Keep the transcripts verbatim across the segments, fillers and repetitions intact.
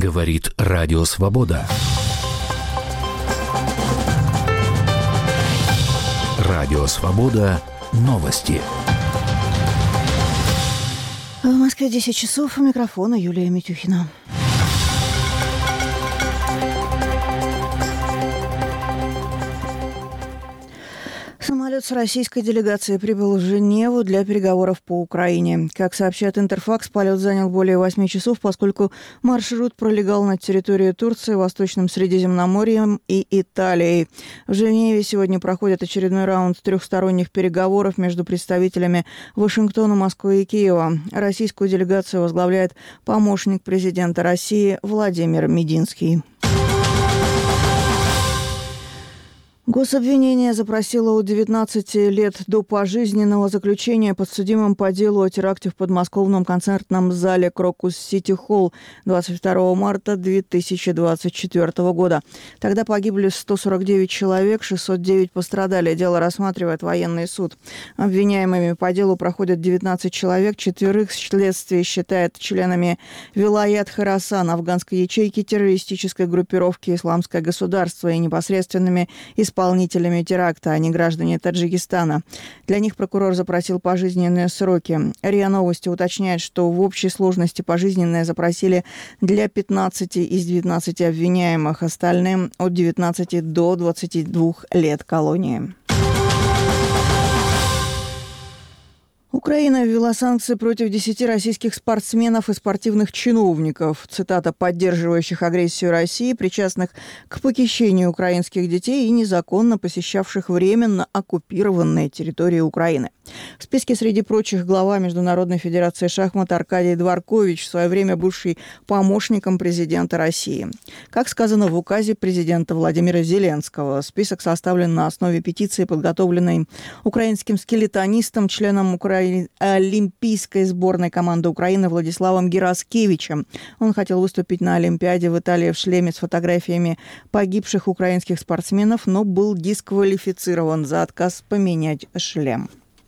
Говорит Радио Свобода. Радио Свобода. Новости. В Москве десять часов. У микрофона Юлия Митюхина. Самолет с российской делегацией прибыл в Женеву для переговоров по Украине. Как сообщает Интерфакс, полет занял более восьми часов, поскольку маршрут пролегал над территорией Турции, Восточным Средиземноморьем и Италией. В Женеве сегодня проходит очередной раунд трехсторонних переговоров между представителями Вашингтона, Москвы и Киева. Российскую делегацию возглавляет помощник президента России Владимир Мединский. Гособвинение запросило у девятнадцати лет до пожизненного заключения подсудимым по делу о теракте в подмосковном концертном зале «Крокус Сити Холл» двадцать второго марта две тысячи двадцать четвёртого года. Тогда погибли сто сорок девять человек, шестьсот девять пострадали. Дело рассматривает военный суд. Обвиняемыми по делу проходят девятнадцать человек. Четверых следствие считает членами Вилаят Хорасан, афганской ячейки террористической группировки «Исламское государство» и непосредственными исполнителями исполнителями теракта, а не граждане Таджикистана. Для них прокурор запросил пожизненные сроки. РИА Новости уточняет, что в общей сложности пожизненное запросили для пятнадцати из девятнадцати обвиняемых, остальным от девятнадцати до двадцати двух лет колонии. Украина ввела санкции против десяти российских спортсменов и спортивных чиновников, цитата, поддерживающих агрессию России, причастных к похищению украинских детей и незаконно посещавших временно оккупированные территории Украины. В списке среди прочих глава Международной федерации шахмат Аркадий Дворкович, в свое время бывший помощником президента России. Как сказано в указе президента Владимира Зеленского, список составлен на основе петиции, подготовленной украинским скелетонистом, членом Украины олимпийской сборной команды Украины Владиславом Гераскевичем. Он хотел выступить на Олимпиаде в Италии в шлеме с фотографиями погибших украинских спортсменов, но был дисквалифицирован за отказ поменять шлем.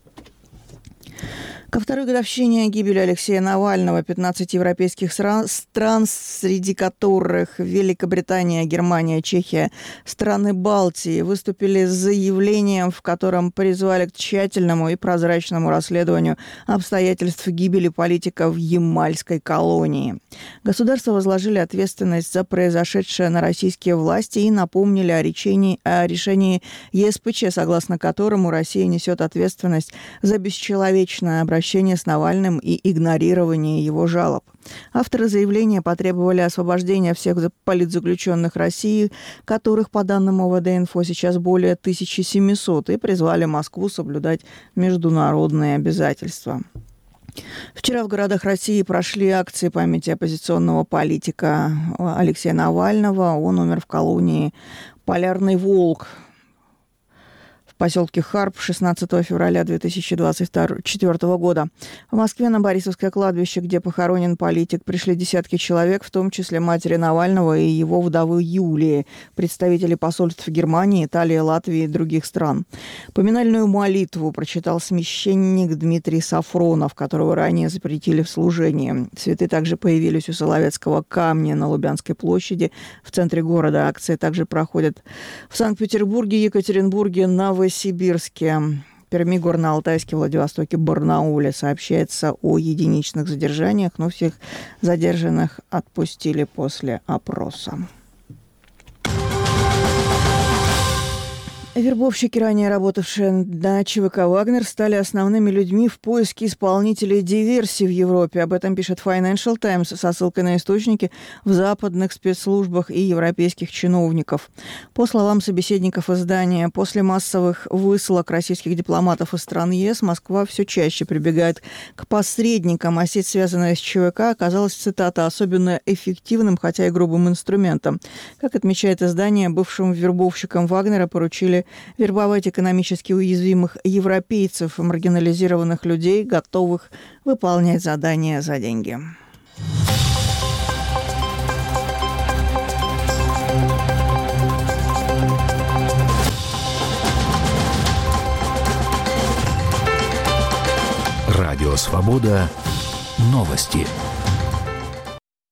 Ко второй годовщине гибели Алексея Навального пятнадцать европейских стран, среди которых Великобритания, Германия, Чехия, страны Балтии, выступили с заявлением, в котором призвали к тщательному и прозрачному расследованию обстоятельств гибели политика в Ямальской колонии. Государства возложили ответственность за произошедшее на российские власти и напомнили о решении, о решении ЕСПЧ, согласно которому Россия несет ответственность за бесчеловечное обращение с Навальным и игнорирование его жалоб. Авторы заявления потребовали освобождения всех политзаключенных России, которых, по данным ОВД-Инфо, сейчас более тысячи семисот, и призвали Москву соблюдать международные обязательства. Вчера в городах России прошли акции памяти оппозиционного политика Алексея Навального. Он умер в колонии «Полярный волк» в поселке Харп шестнадцатого февраля две тысячи двадцать четвёртого года. В Москве на Борисовское кладбище, где похоронен политик, пришли десятки человек, в том числе матери Навального и его вдовы Юлии, представители посольств Германии, Италии, Латвии и других стран. Поминальную молитву прочитал священник Дмитрий Сафронов, которого ранее запретили в служении. Цветы также появились у Соловецкого камня на Лубянской площади в центре города. Акции также проходят в Санкт-Петербурге, Екатеринбурге, Новосибирске, Перми, Горно-Алтайске, Владивостоке, Барнауле. Сообщается о единичных задержаниях, но всех задержанных отпустили после опроса. Вербовщики, ранее работавшие на ЧВК «Вагнер», стали основными людьми в поиске исполнителей диверсий в Европе. Об этом пишет Financial Times со ссылкой на источники в западных спецслужбах и европейских чиновников. По словам собеседников издания, после массовых высылок российских дипломатов из стран ЕС Москва все чаще прибегает к посредникам, а сеть, связанная с ЧВК, оказалась, цитата, особенно эффективным, хотя и грубым инструментом. Как отмечает издание, бывшим вербовщикам «Вагнера» поручили вербовать экономически уязвимых европейцев, маргинализированных людей, готовых выполнять задания за деньги. Радио Свобода. Новости.